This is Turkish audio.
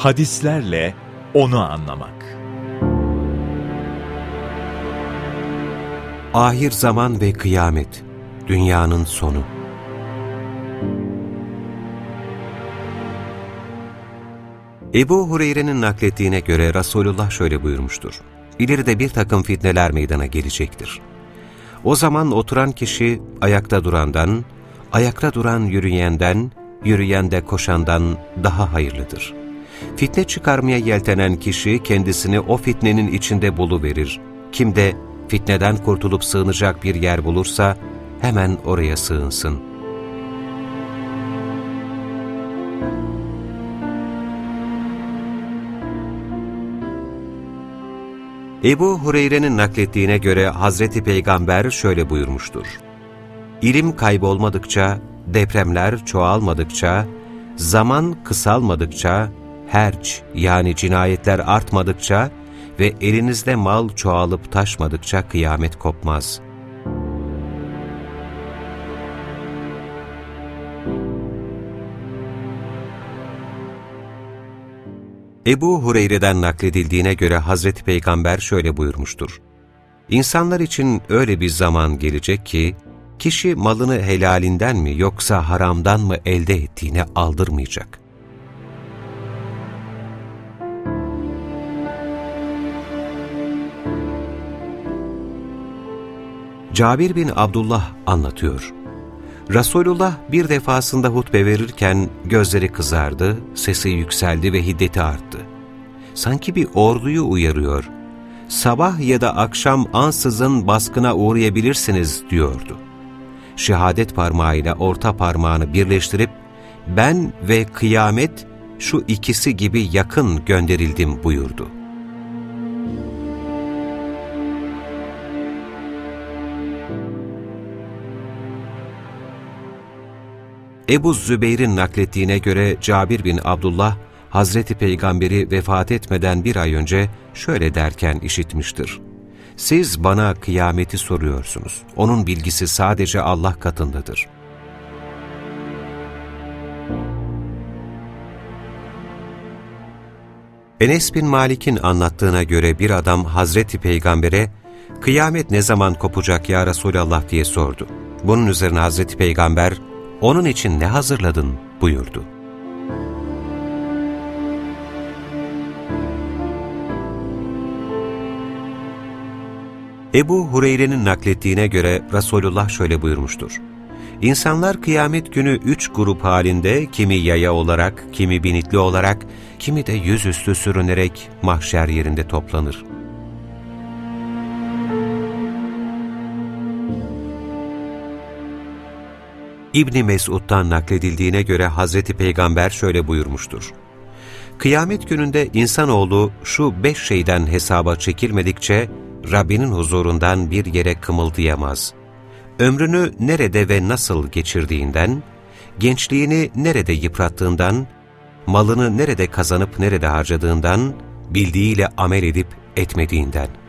Hadislerle onu anlamak. Ahir zaman ve kıyamet, dünyanın sonu. Ebu Hureyre'nin naklettiğine göre Resulullah şöyle buyurmuştur: İleride bir takım fitneler meydana gelecektir. O zaman oturan kişi ayakta durandan, ayakta duran yürüyenden, yürüyende koşandan daha hayırlıdır. Fitne çıkarmaya yeltenen kişi kendisini o fitnenin içinde buluverir. Kim de fitneden kurtulup sığınacak bir yer bulursa hemen oraya sığınsın. Ebu Hureyre'nin naklettiğine göre Hazreti Peygamber şöyle buyurmuştur: İlim kaybolmadıkça, depremler çoğalmadıkça, zaman kısalmadıkça, herc yani cinayetler artmadıkça ve elinizde mal çoğalıp taşmadıkça kıyamet kopmaz. Ebu Hureyre'den nakledildiğine göre Hazreti Peygamber şöyle buyurmuştur: İnsanlar için öyle bir zaman gelecek ki, kişi malını helalinden mi yoksa haramdan mı elde ettiğine aldırmayacak. Cabir bin Abdullah anlatıyor. Resulullah bir defasında hutbe verirken gözleri kızardı, sesi yükseldi ve hiddeti arttı. Sanki bir orduyu uyarıyor. Sabah ya da akşam ansızın baskına uğrayabilirsiniz diyordu. Şehadet parmağıyla orta parmağını birleştirip ben ve kıyamet şu ikisi gibi yakın gönderildim buyurdu. Ebu Zübeyr'in naklettiğine göre Cabir bin Abdullah, Hazreti Peygamber'i vefat etmeden bir ay önce şöyle derken işitmiştir: Siz bana kıyameti soruyorsunuz. Onun bilgisi sadece Allah katındadır. Enes bin Malik'in anlattığına göre bir adam Hazreti Peygamber'e "Kıyamet ne zaman kopacak ya Resulallah?" diye sordu. Bunun üzerine Hazreti Peygamber, "Onun için ne hazırladın?" buyurdu. Ebu Hureyre'nin naklettiğine göre Resulullah şöyle buyurmuştur: İnsanlar kıyamet günü 3 grup halinde, kimi yaya olarak, kimi binitli olarak, kimi de yüzüstü sürünerek mahşer yerinde toplanır. İbn Mesud'dan nakledildiğine göre Hazreti Peygamber şöyle buyurmuştur: Kıyamet gününde insanoğlu şu 5 şeyden hesaba çekilmedikçe Rabbinin huzurundan bir yere kımıldayamaz. Ömrünü nerede ve nasıl geçirdiğinden, gençliğini nerede yıprattığından, malını nerede kazanıp nerede harcadığından, bildiğiyle amel edip etmediğinden.